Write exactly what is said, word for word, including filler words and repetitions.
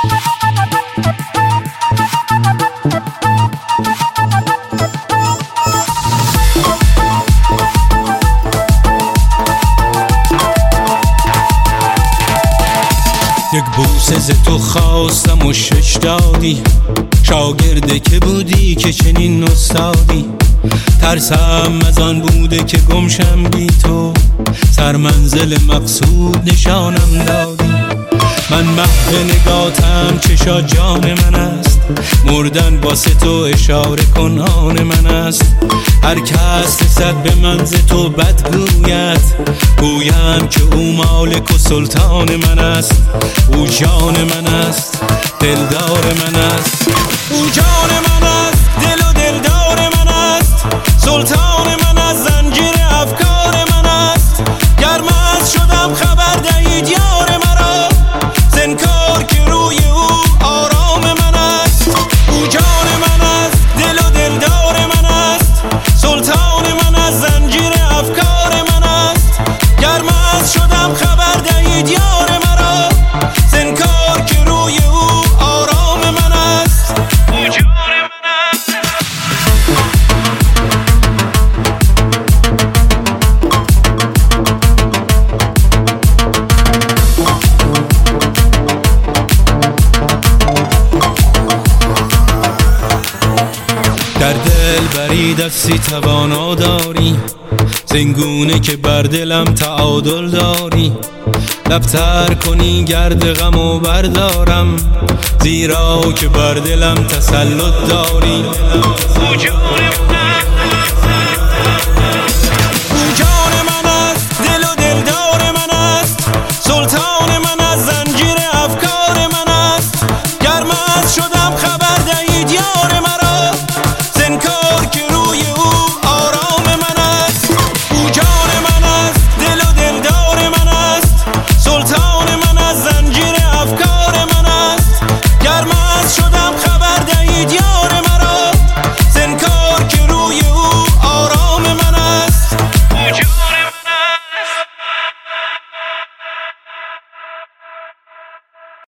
یک بوسه ز تو خواستم و شش دادی، شاگرده که بودی که چنین استادی. ترسم از آن بوده که گمشم بی تو، سر منزل مقصود نشانم دادی. من محو نگاتم چشا جان من است، مردن واسه تو اشاره کن آن من است. هر کس رسد به من ز تو بد گوید، گویم که او مالک و سلطان من است. او جان من است، دلدار من است. او جان من است، دل و دلدار من است. سلطان من است، زنجیر افکار من است. گر مست شدم خبر دهید یار مرا، زنکار که روی او آرام من است. او جان من است، دل و دلدار من است. سلطان من است، زنجیر افکار من است. گر مست شدم خبر دهید یار مرا، زنکار که روی او آرام من است. او جان من است. در دل بری دستی توانا داری، زنگونه که بر دلم تعادل داری. لبتر کنی گرد غم و بردارم، زیرا که بر دلم تسلط داری. او جان من است، دل و دلدار من است. سلطان